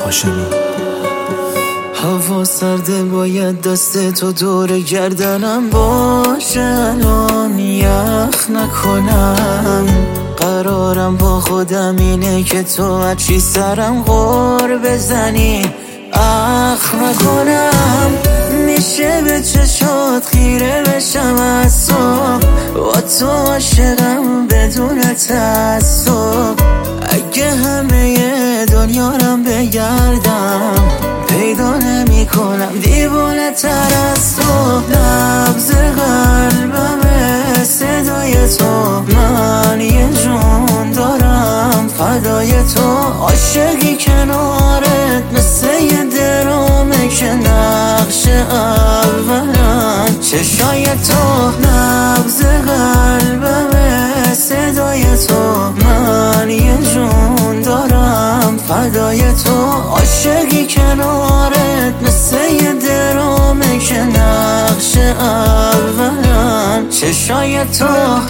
هاشمی. هوا سرده باید دست تو دور گردنم باشه، الان یخ نکنم. قرارم با خودم اینه که تو هرچی سرم غور بزنی اخ نکنم. میشه به چشات خیره بشم از تو، با تو عاشقم بدون تعصب. اگه همه دنیارم بگردم پیدا نمی کنم دیوانه تر از تو. نبض قلبمه صدای تو، من یه جون دارم فدای تو. عاشقی کنارت مثل یه درامه که نقش اولم چشای تو. نبض قلبمه صدای تو، من یه جون دارم فدای تو. عاشقی کنارت مثل یه درامه که نقش اولم چشای تو.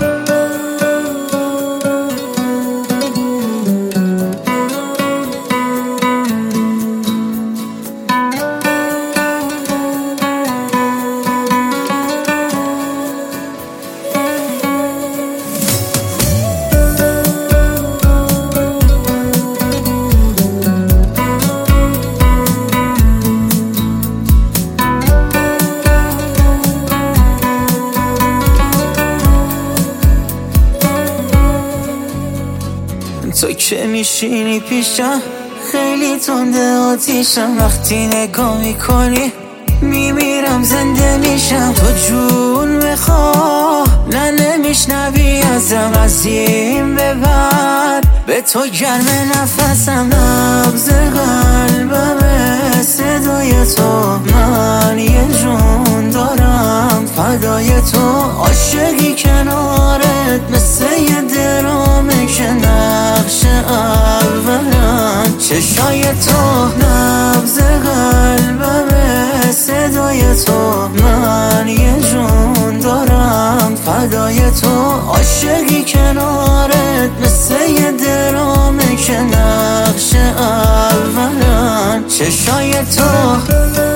تو که میشینی پیشم خیلی تنده آتیشم، وقتی نگاه میکنی میمیرم زنده میشم. تو جون میخواه نه نمیشنوی ازم، از این به بعد به تو گرم نفسم. نبض قلبمه صدای تو، من یه جون دارم فدای تو. عاشقی کنارت مثل یه درامه که نقش اولم چشای تو. نبض قلبمه صدای تو، من یه جون دارم فدای تو. عاشقی کنارت مثل یه درامه که نقش اولم چشای تو.